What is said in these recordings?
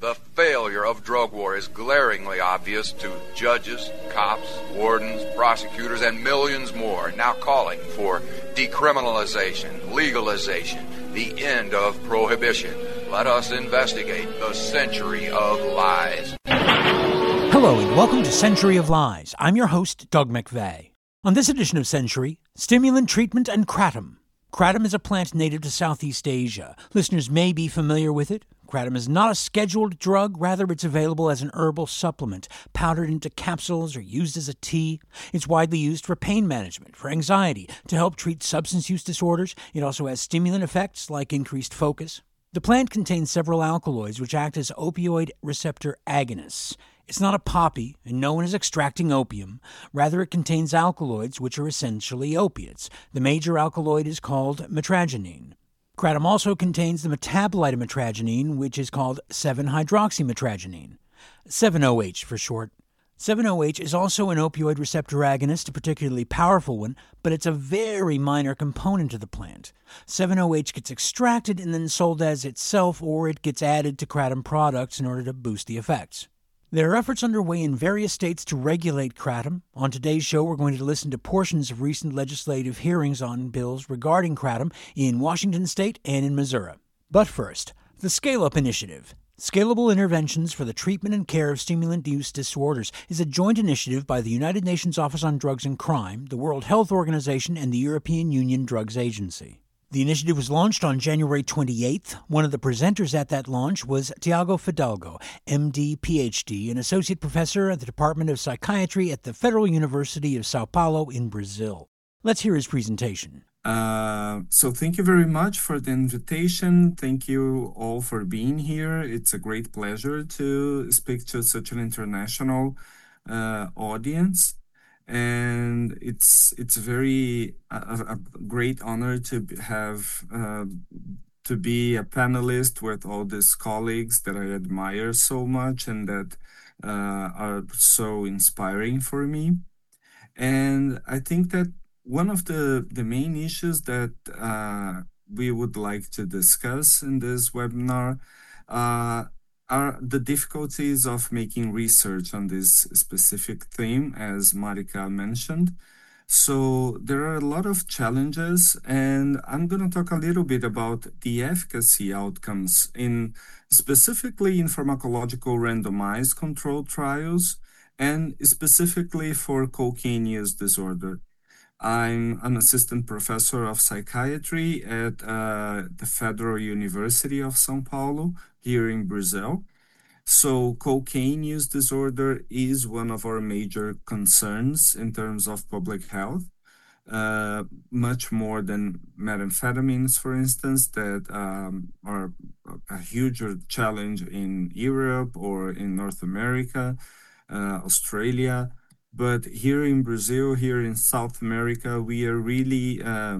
The failure of drug war is glaringly obvious to judges, cops, wardens, prosecutors, and millions more now calling for decriminalization, legalization, the end of prohibition. Let us investigate the Century of Lies. Hello and welcome to Century of Lies. I'm your host, Doug McVeigh. On this edition of Century, stimulant treatment and kratom. Kratom is a plant native to Southeast Asia. Listeners may be familiar with it. Kratom is not a scheduled drug, rather it's available as an herbal supplement, powdered into capsules or used as a tea. It's widely used for pain management, for anxiety, to help treat substance use disorders. It also has stimulant effects like increased focus. The plant contains several alkaloids which act as opioid receptor agonists. It's not a poppy, and no one is extracting opium. Rather, it contains alkaloids which are essentially opiates. The major alkaloid is called mitragynine. Kratom also contains the metabolite of mitragynine, which is called 7-hydroxymitragynine, 7-OH for short. 7-OH is also an opioid receptor agonist, a particularly powerful one, but it's a very minor component of the plant. 7-OH gets extracted and then sold as itself, or it gets added to kratom products in order to boost the effects. There are efforts underway in various states to regulate kratom. On today's show, we're going to listen to portions of recent legislative hearings on bills regarding kratom in Washington state and in Missouri. But first, the Scale Up Initiative. Scalable Interventions for the Treatment and Care of Stimulant Use Disorders is a joint initiative by the United Nations Office on Drugs and Crime, the World Health Organization, and the European Union Drugs Agency. The initiative was launched on January 28th. One of the presenters at that launch was Tiago Fidalgo, MD, PhD, an associate professor at the Department of Psychiatry at the Federal University of Sao Paulo in Brazil. Let's hear his presentation. So thank you very much for the invitation. Thank you all for being here. It's a great pleasure to speak to such an international audience. And it's very a great honor to have to be a panelist with all these colleagues that I admire so much and that are so inspiring for me. And I think that one of the main issues that we would like to discuss in this webinar are the difficulties of making research on this specific theme, as Marika mentioned. So there are a lot of challenges, and I'm going to talk a little bit about the efficacy outcomes specifically in pharmacological randomized controlled trials, and specifically for cocaine use disorder. I'm an assistant professor of psychiatry at the Federal University of São Paulo here in Brazil. So cocaine use disorder is one of our major concerns in terms of public health, much more than methamphetamines, for instance, that are a huge challenge in Europe or in North America, Australia. But here in Brazil, here in South America, we are really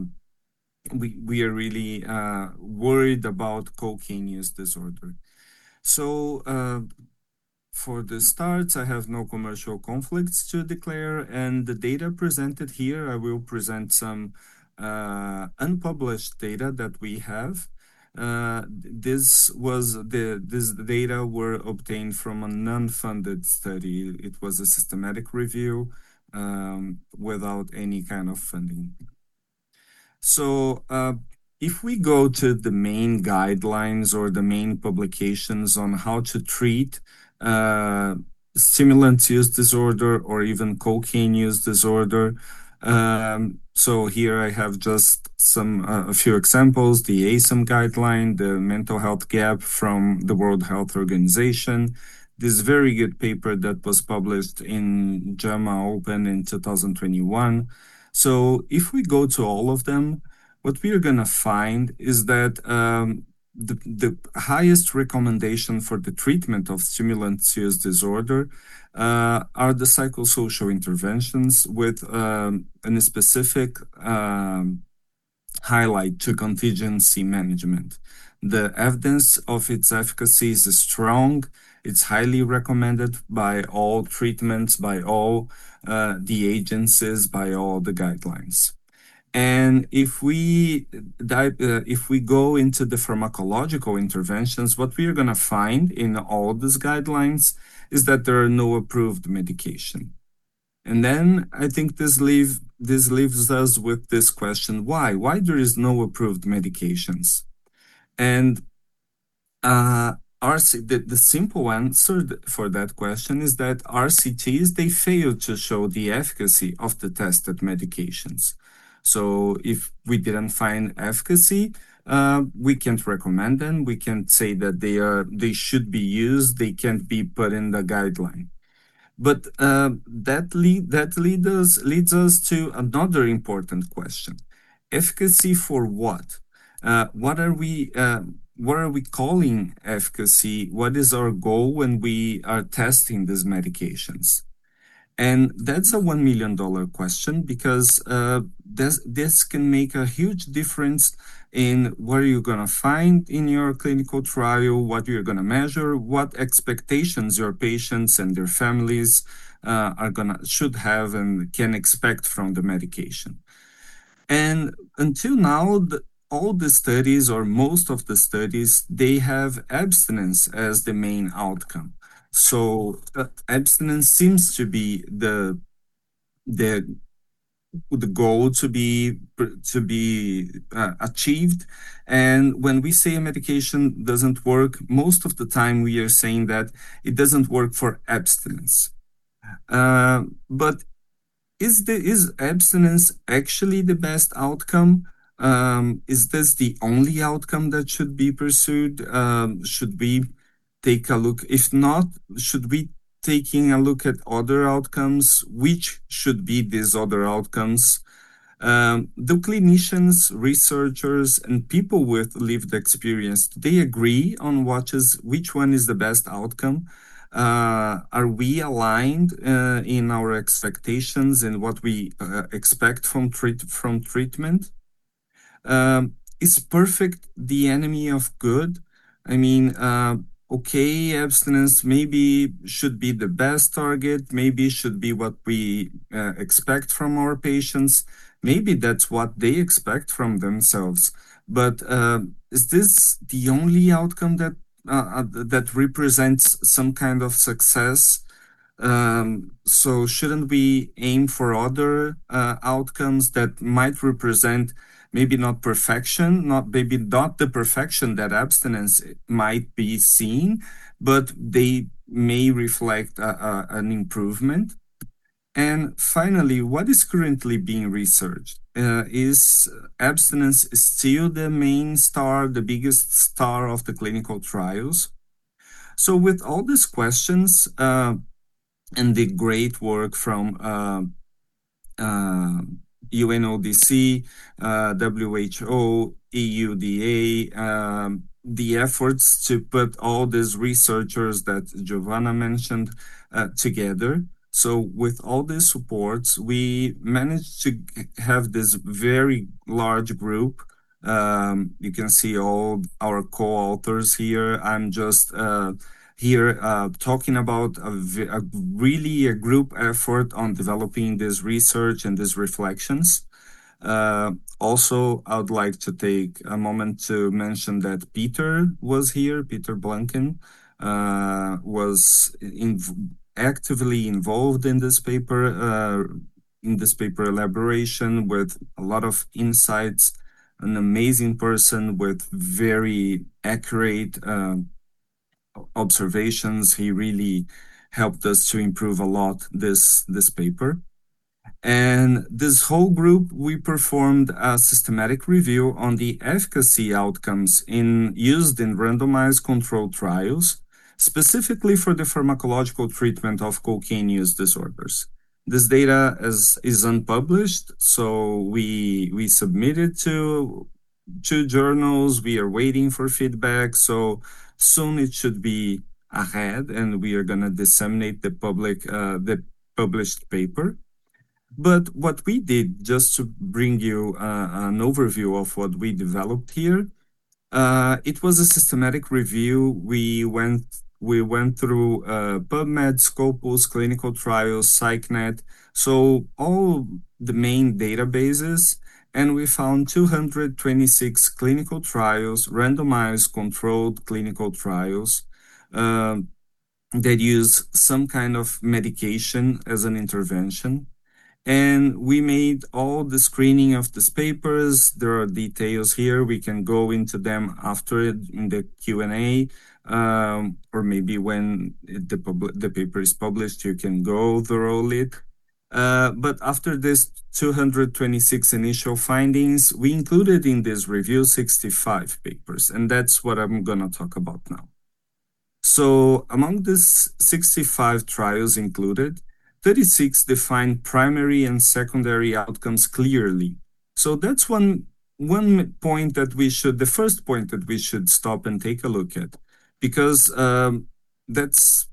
worried about cocaine use disorder. So for the start, I have no commercial conflicts to declare, and the data presented here, I will present some unpublished data that we have. This data were obtained from a non-funded study. It was a systematic review without any kind of funding. So if we go to the main guidelines or the main publications on how to treat stimulant use disorder or even cocaine use disorder, so here I have just a few examples: the ASAM guideline, the mental health gap from the World Health Organization, this very good paper that was published in JAMA Open in 2021. So if we go to all of them, what we are going to find is that the highest recommendation for the treatment of stimulant use disorder are the psychosocial interventions with a specific highlight to contingency management. The evidence of its efficacy is strong. It's highly recommended by all treatments, by all the agencies, by all the guidelines. And if we go into the pharmacological interventions, what we are going to find in all these guidelines is that there are no approved medication. And then I think this leaves us with this question: why? Why there is no approved medications? And the simple answer for that question is that RCTs, they fail to show the efficacy of the tested medications. So if we didn't find efficacy, we can't recommend them. We can't say that they should be used. They can't be put in the guideline. But leads us to another important question: efficacy for what? What are we calling efficacy? What is our goal when we are testing these medications? And that's a $1 million question, because this can make a huge difference in what you're going to find in your clinical trial, what you're going to measure, what expectations your patients and their families should have and can expect from the medication. And until now, all the studies, or most of the studies, they have abstinence as the main outcome. So abstinence seems to be the goal to be achieved. And when we say a medication doesn't work, most of the time we are saying that it doesn't work for abstinence. But is abstinence actually the best outcome? Is this the only outcome that should be pursued? Should we take a look? If not, should we taking a look at other outcomes? Which should be these other outcomes? The clinicians, researchers, and people with lived experience, they agree on which one is the best outcome? Are we aligned in our expectations and what we expect from treatment? Is perfect the enemy of good? I mean, okay, abstinence maybe should be the best target, maybe should be what we expect from our patients. Maybe that's what they expect from themselves. But is this the only outcome that represents some kind of success? So shouldn't we aim for other outcomes that might represent maybe not perfection, maybe not the perfection that abstinence might be seen, but they may reflect an improvement? And finally, what is currently being researched? Is abstinence still the main star, the biggest star of the clinical trials? So with all these questions and the great work from UNODC, WHO, EUDA, the efforts to put all these researchers that Giovanna mentioned together. So with all these supports, we managed to have this very large group. You can see all our co-authors here. I'm just here talking about really a group effort on developing this research and these reflections. Also, I would like to take a moment to mention that Peter was here. Peter Blanken was actively involved in this paper elaboration with a lot of insights, an amazing person with very accurate observations. He really helped us to improve a lot this paper. And this whole group, we performed a systematic review on the efficacy outcomes used in randomized controlled trials, specifically for the pharmacological treatment of cocaine use disorders. This data is unpublished, so we submitted to two journals. We are waiting for feedback, so soon it should be ahead, and we are going to disseminate the published paper. But what we did, just to bring you an overview of what we developed here, it was a systematic review. We went through PubMed, Scopus, Clinical Trials, PsycNet, so all the main databases, and we found 226 clinical trials, randomized controlled clinical trials that use some kind of medication as an intervention. And we made all the screening of these papers. There are details here. We can go into them after in the Q&A, or maybe when the paper is published, you can go thoroughly it. But after this 226 initial findings, we included in this review 65 papers, and that's what I'm going to talk about now. So among these 65 trials included, 36 define primary and secondary outcomes clearly. So that's one point that the first point that we should stop and take a look at, because that's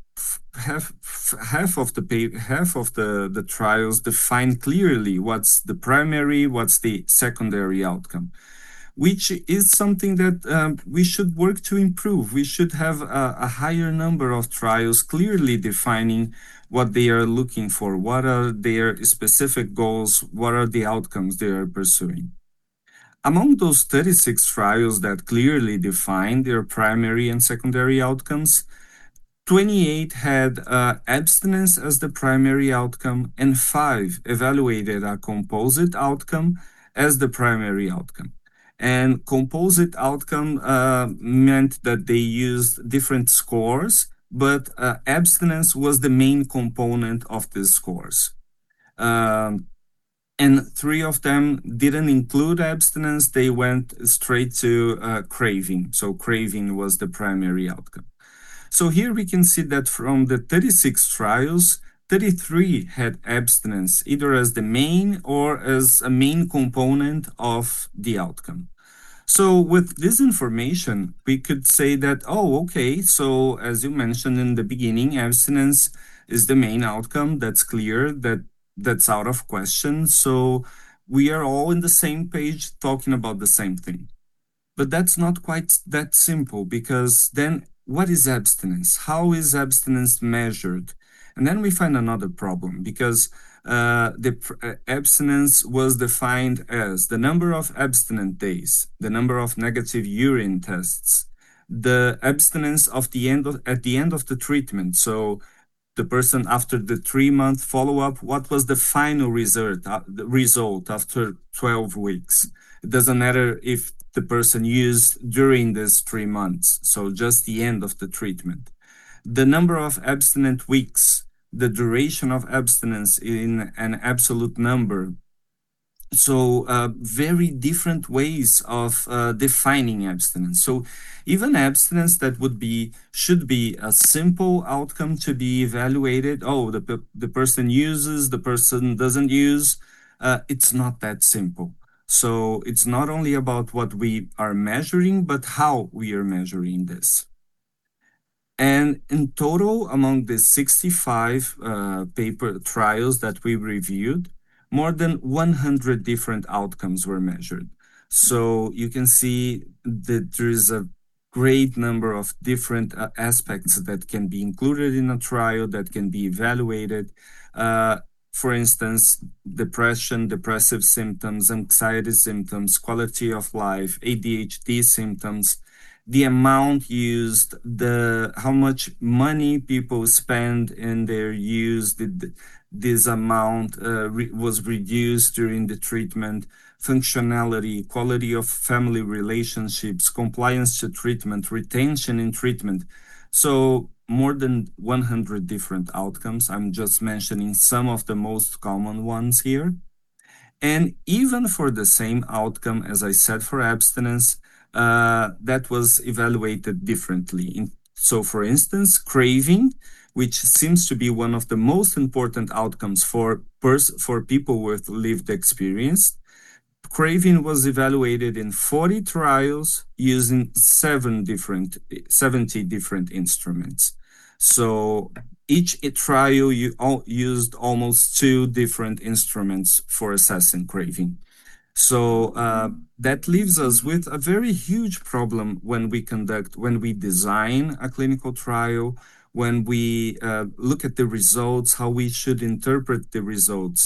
half of the trials define clearly what's the primary, what's the secondary outcome, which is something that we should work to improve. We should have a higher number of trials clearly defining what they are looking for, what are their specific goals, what are the outcomes they are pursuing. Among those 36 trials that clearly define their primary and secondary outcomes, 28 had abstinence as the primary outcome, and 5 evaluated a composite outcome as the primary outcome. And composite outcome meant that they used different scores, but abstinence was the main component of these scores. And 3 of them didn't include abstinence. They went straight to craving. So craving was the primary outcome. So here we can see that from the 36 trials, 33 had abstinence, either as the main or as a main component of the outcome. So with this information, we could say that, oh, okay, so as you mentioned in the beginning, abstinence is the main outcome. That's clear, that's out of question. So we are all in the same page talking about the same thing. But that's not quite that simple, because then what is abstinence? How is abstinence measured? And then we find another problem, because abstinence was defined as the number of abstinent days, the number of negative urine tests, the abstinence at the end of the treatment. So the person after the 3-month follow-up, what was the final result after 12 weeks? It doesn't matter if the person used during this 3 months, so just the end of the treatment. The number of abstinent weeks, the duration of abstinence in an absolute number. So very different ways of defining abstinence. So even abstinence that should be a simple outcome to be evaluated. Oh, the person uses, the person doesn't use. It's not that simple. So it's not only about what we are measuring, but how we are measuring this. And in total, among the 65 paper trials that we reviewed, more than 100 different outcomes were measured. So you can see that there is a great number of different aspects that can be included in a trial, that can be evaluated. For instance, depression, depressive symptoms, anxiety symptoms, quality of life, ADHD symptoms, the amount used, how much money people spend in their use, this amount was reduced during the treatment, functionality, quality of family relationships, compliance to treatment, retention in treatment. So more than 100 different outcomes. I'm just mentioning some of the most common ones here. And even for the same outcome, as I said, for abstinence, that was evaluated differently. So for instance, craving, which seems to be one of the most important outcomes for people with lived experience, craving was evaluated in 40 trials using 70 different instruments. So each trial used almost 2 different instruments for assessing craving. So that leaves us with a very huge problem when we design a clinical trial, when we look at the results, how we should interpret the results.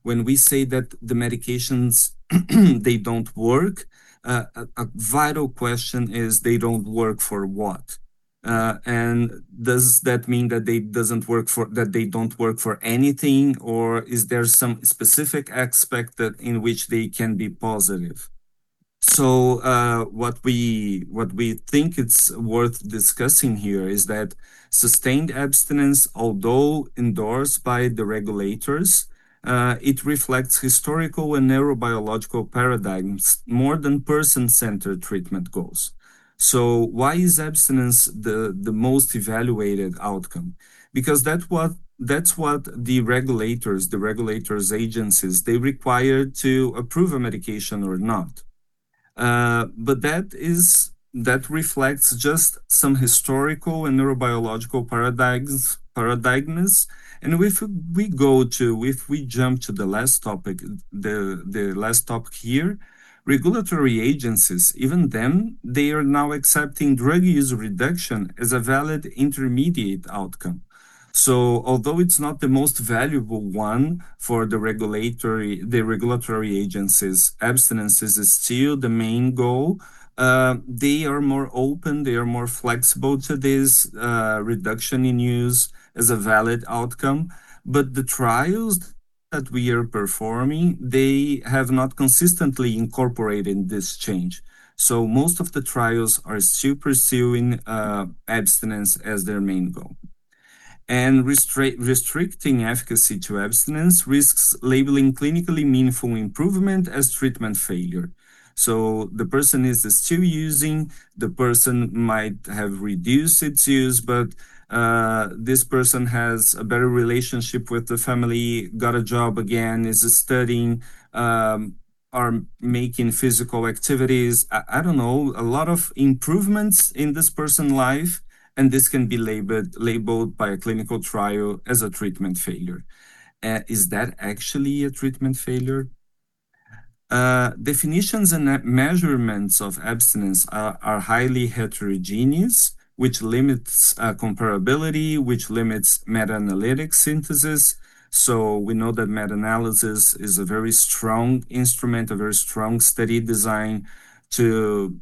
when we say that the medications they don't work, a vital question is they don't work for what? And does that mean that they don't work for anything, or is there some specific aspect that in which they can be positive? So what we think it's worth discussing here is that sustained abstinence, although endorsed by the regulators, it reflects historical and neurobiological paradigms more than person-centered treatment goals. So why is abstinence the most evaluated outcome? Because that's what the regulators agencies, they require to approve a medication or not. But that reflects just some historical and neurobiological paradigms. And if we jump to the last topic, the last topic here, regulatory agencies, even them, they are now accepting drug use reduction as a valid intermediate outcome. So although it's not the most valuable one for the regulatory agencies, abstinence is still the main goal. They are more open, they are more flexible to this reduction in use as a valid outcome. But the trials that we are performing, they have not consistently incorporated this change. So most of the trials are still pursuing abstinence as their main goal. And restricting efficacy to abstinence risks labeling clinically meaningful improvement as treatment failure. So the person is still using, the person might have reduced its use, but this person has a better relationship with the family, got a job again, is studying, are making physical activities. I don't know, a lot of improvements in this person's life, and this can be labeled by a clinical trial as a treatment failure. Is that actually a treatment failure? Definitions and measurements of abstinence are highly heterogeneous, which limits comparability, which limits meta-analytic synthesis. So we know that meta-analysis is a very strong instrument, a very strong study design to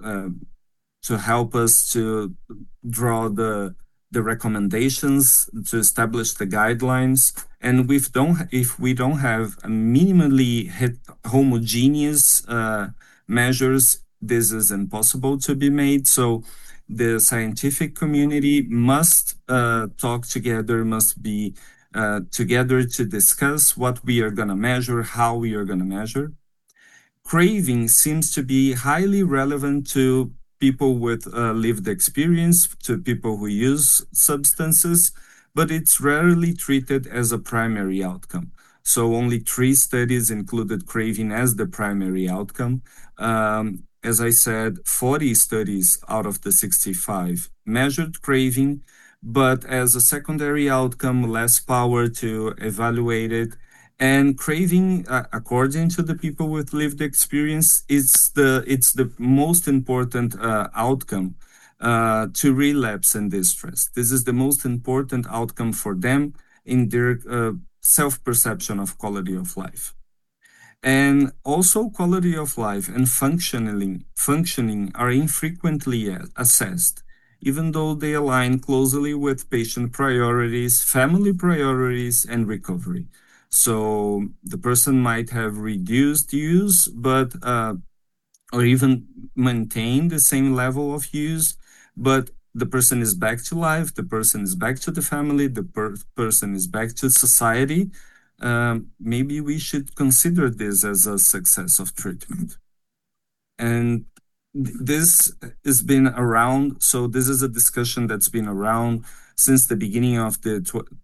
help us to draw the recommendations, to establish the guidelines. And if we don't have a minimally homogeneous measures, this is impossible to be made. So the scientific community must talk together, must be together to discuss what we are going to measure, how we are going to measure. Craving seems to be highly relevant to people with lived experience, to people who use substances, but it's rarely treated as a primary outcome. So only 3 studies included craving as the primary outcome. As I said, 40 studies out of the 65 measured craving, but as a secondary outcome, less power to evaluate it. And craving, according to the people with lived experience, it's the most important outcome to relapse and distress. This is the most important outcome for them in their self-perception of quality of life. And also quality of life and functioning are infrequently assessed, even though they align closely with patient priorities, family priorities, and recovery. So the person might have reduced use, but or even maintain the same level of use, but the person is back to life, the person is back to the family, the person is back to society. Maybe we should consider this as a success of treatment. And this has been around, so this is a discussion that's been around since the beginning of the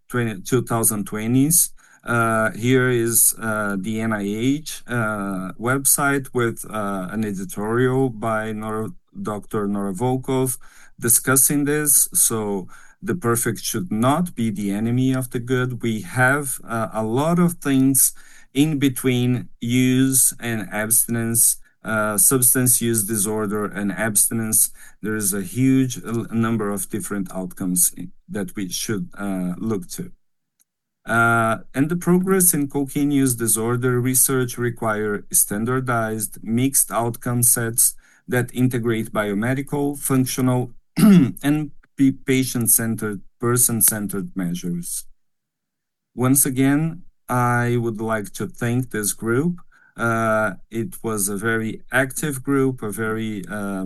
2020s. Here is the NIH website with an editorial by Dr. Nora Volkov discussing this. So the perfect should not be the enemy of the good. We have a lot of things in between use and abstinence, substance use disorder and abstinence. There is a huge number of different outcomes that we should look to. And the progress in cocaine use disorder research require standardized, mixed outcome sets that integrate biomedical, functional, and patient-centered, person-centered measures. Once again, I would like to thank this group. It was a very active group, a very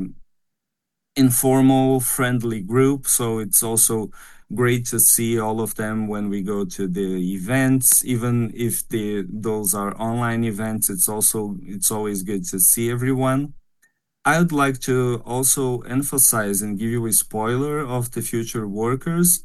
informal, friendly group. So it's also great to see all of them when we go to the events, even if those are online events. It's always good to see everyone. I would like to also emphasize and give you a spoiler of the future works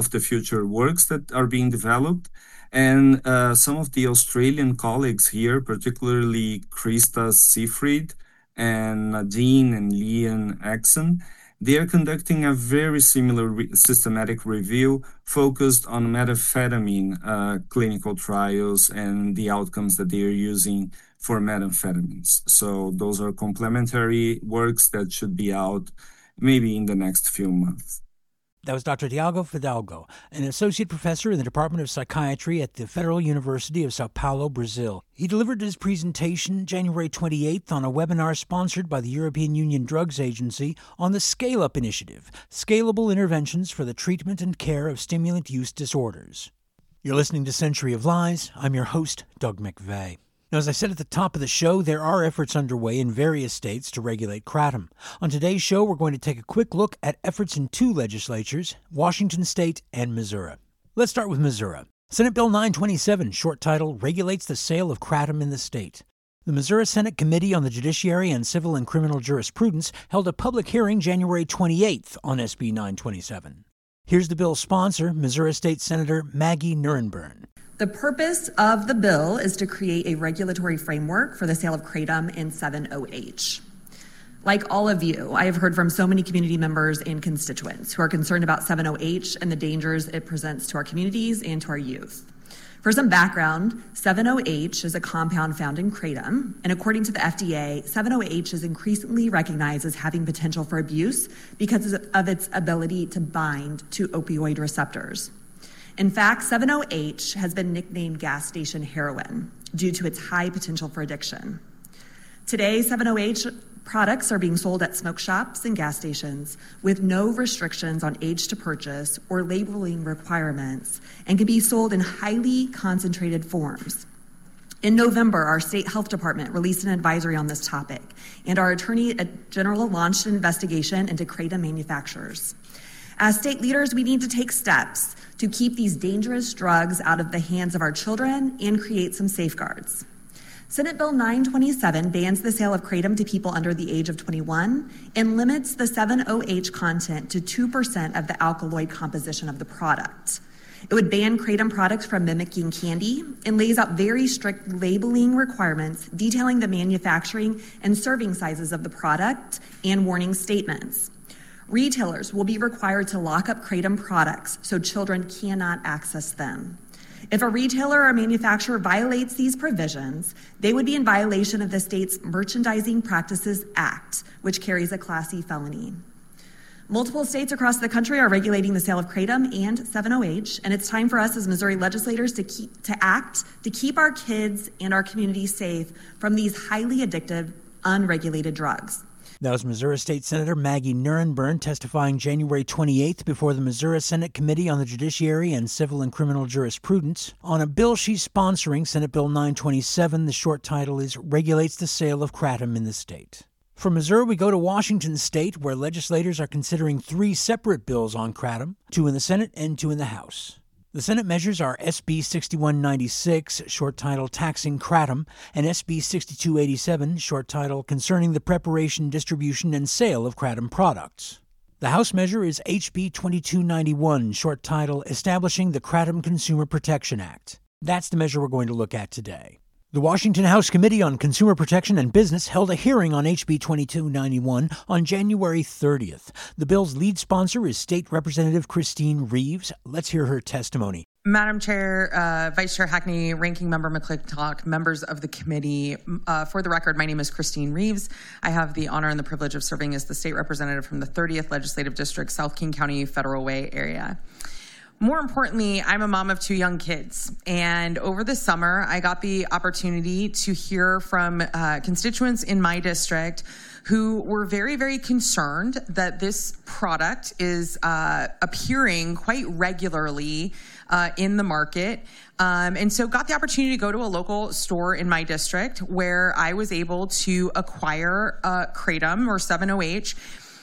that are being developed. And some of the Australian colleagues here, particularly Krista Seafried and Nadine and Leon Axon, they are conducting a very similar systematic review focused on methamphetamine clinical trials and the outcomes that they are using for methamphetamines. So those are complementary works that should be out maybe in the next few months. That was Dr. Tiago Fidalgo, an associate professor in the Department of Psychiatry at the Federal University of Sao Paulo, Brazil. He delivered his presentation January 28th on a webinar sponsored by the European Union Drugs Agency on the Scale Up Initiative, Scalable Interventions for the Treatment and Care of Stimulant Use Disorders. You're listening to Century of Lies. I'm your host, Doug McVeigh. Now, as I said at the top of the show, there are efforts underway in various states to regulate kratom. On today's show, we're going to take a quick look at efforts in two legislatures, Washington State and Missouri. Let's start with Missouri. Senate Bill 927, short title, regulates the sale of kratom in the state. The Missouri Senate Committee on the Judiciary and Civil and Criminal Jurisprudence held a public hearing January 28th on SB 927. Here's the bill's sponsor, Missouri State Senator Maggie Nierenberg. The purpose of the bill is to create a regulatory framework for the sale of kratom in 7-OH. Like all of you, I have heard from so many community members and constituents who are concerned about 7-OH and the dangers it presents to our communities and to our youth. For some background, 7-OH is a compound found in kratom, and according to the FDA, 7-OH is increasingly recognized as having potential for abuse because of its ability to bind to opioid receptors. In fact, 7-OH has been nicknamed gas station heroin due to its high potential for addiction. Today, 7-OH products are being sold at smoke shops and gas stations with no restrictions on age to purchase or labeling requirements and can be sold in highly concentrated forms. In November, our state health department released an advisory on this topic, and our Attorney General launched an investigation into kratom manufacturers. As state leaders, we need to take steps to keep these dangerous drugs out of the hands of our children and create some safeguards. Senate Bill 927 bans the sale of kratom to people under the age of 21 and limits the 7-OH content to 2% of the alkaloid composition of the product. It would ban kratom products from mimicking candy and lays out very strict labeling requirements detailing the manufacturing and serving sizes of the product and warning statements. Retailers will be required to lock up kratom products so children cannot access them. If a retailer or manufacturer violates these provisions, they would be in violation of the state's Merchandising Practices Act, which carries a Class C felony. Multiple states across the country are regulating the sale of kratom and 7-OH, and it's time for us as Missouri legislators to act to keep our kids and our community safe from these highly addictive, unregulated drugs. That was Missouri State Senator Maggie Nierenberg testifying January 28th before the Missouri Senate Committee on the Judiciary and Civil and Criminal Jurisprudence on a bill she's sponsoring, Senate Bill 927. The short title is Regulates the Sale of Kratom in the State. From Missouri, we go to Washington State, where legislators are considering 3 separate bills on kratom, 2 in the Senate and 2 in the House. The Senate measures are SB 6196, short title Taxing Kratom, and SB 6287, short title Concerning the Preparation, Distribution, and Sale of Kratom Products. The House measure is HB 2291, short title Establishing the Kratom Consumer Protection Act. That's the measure we're going to look at today. The Washington House Committee on Consumer Protection and Business held a hearing on HB 2291 on January 30th. The bill's lead sponsor is State Representative Christine Reeves. Let's hear her testimony. Madam Chair, Vice Chair Hackney, Ranking Member McClintock, members of the committee. For the record, my name is Christine Reeves. I have the honor and the privilege of serving as the state representative from the 30th Legislative District, South King County Federal Way area. More importantly, I'm a mom of 2 young kids. And over the summer, I got the opportunity to hear from constituents in my district who were very, very concerned that this product is appearing quite regularly in the market. And so got the opportunity to go to a local store in my district where I was able to acquire Kratom or 7-OH,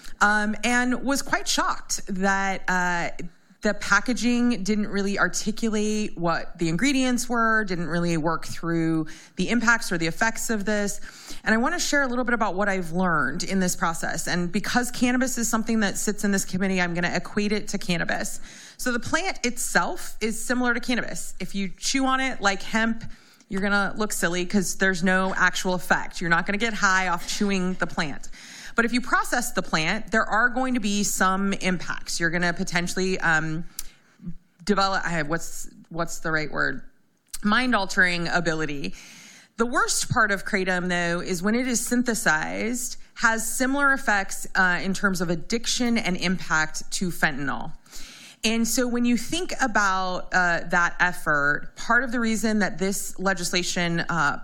and was quite shocked that the packaging didn't really articulate what the ingredients were, didn't really work through the impacts or the effects of this. And I want to share a little bit about what I've learned in this process. And because cannabis is something that sits in this committee, I'm going to equate it to cannabis. So the plant itself is similar to cannabis. If you chew on it like hemp, you're going to look silly because there's no actual effect. You're not going to get high off chewing the plant. But if you process the plant, there are going to be some impacts. You're going to potentially develop, what's the right word? Mind-altering ability. The worst part of Kratom, though, is when it is synthesized, has similar effects in terms of addiction and impact to fentanyl. And so when you think about that effort, part of the reason that this legislation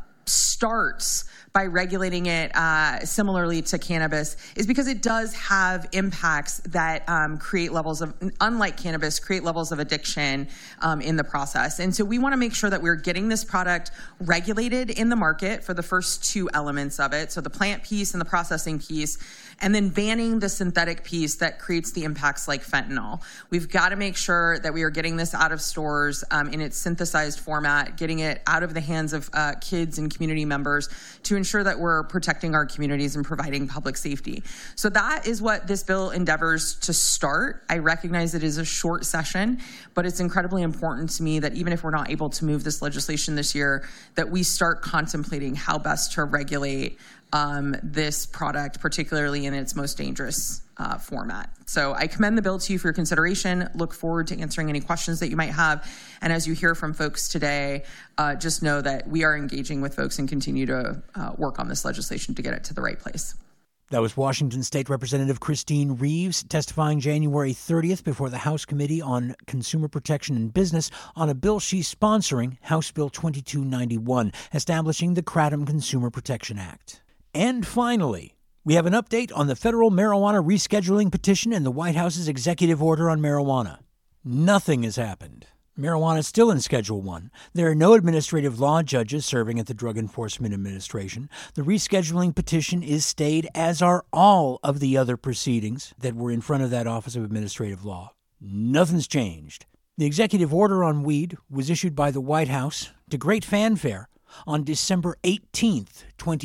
starts by regulating it similarly to cannabis is because it does have impacts that create levels of, unlike cannabis, create levels of addiction in the process. And so we want to make sure that we're getting this product regulated in the market for the first 2 elements of it, so the plant piece and the processing piece, and then banning the synthetic piece that creates the impacts like fentanyl. We've got to make sure that we are getting this out of stores in its synthesized format, getting it out of the hands of kids and community members to ensure that we're protecting our communities and providing public safety. So that is what this bill endeavors to start. I recognize it is a short session, but it's incredibly important to me that even if we're not able to move this legislation this year, that we start contemplating how best to regulate this product, particularly in its most dangerous format. So I commend the bill to you for your consideration. Look forward to answering any questions that you might have. And as you hear from folks today, just know that we are engaging with folks and continue to work on this legislation to get it to the right place. That was Washington State Representative Christine Reeves testifying January 30th before the House Committee on Consumer Protection and Business on a bill she's sponsoring, House Bill 2291, establishing the Kratom Consumer Protection Act. And finally, we have an update on the federal marijuana rescheduling petition and the White House's executive order on marijuana. Nothing has happened. Marijuana is still in Schedule 1. There are no administrative law judges serving at the Drug Enforcement Administration. The rescheduling petition is stayed, as are all of the other proceedings that were in front of that Office of Administrative Law. Nothing's changed. The executive order on weed was issued by the White House to great fanfare on December 18th,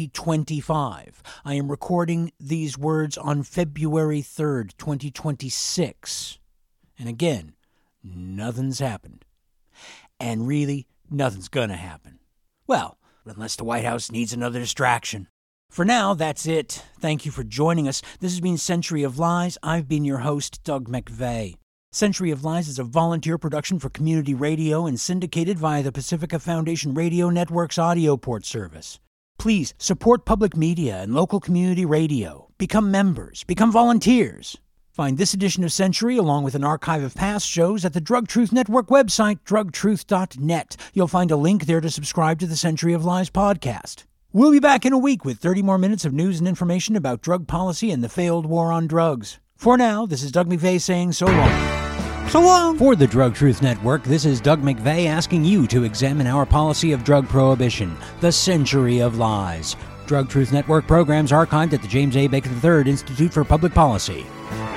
2025. I am recording these words on February 3rd, 2026. And again, nothing's happened. And really, nothing's gonna happen. Well, unless the White House needs another distraction. For now, that's it. Thank you for joining us. This has been Century of Lies. I've been your host, Doug McVeigh. Century of Lies is a volunteer production for community radio and syndicated via the Pacifica Foundation Radio Network's audio port service. Please support public media and local community radio. Become members. Become volunteers. Find this edition of Century, along with an archive of past shows, at the Drug Truth Network website, drugtruth.net. You'll find a link there to subscribe to the Century of Lies podcast. We'll be back in a week with 30 more minutes of news and information about drug policy and the failed war on drugs. For now, this is Doug McVeigh saying so long. So long! For the Drug Truth Network, this is Doug McVeigh asking you to examine our policy of drug prohibition, the Century of Lies. Drug Truth Network programs archived at the James A. Baker III Institute for Public Policy.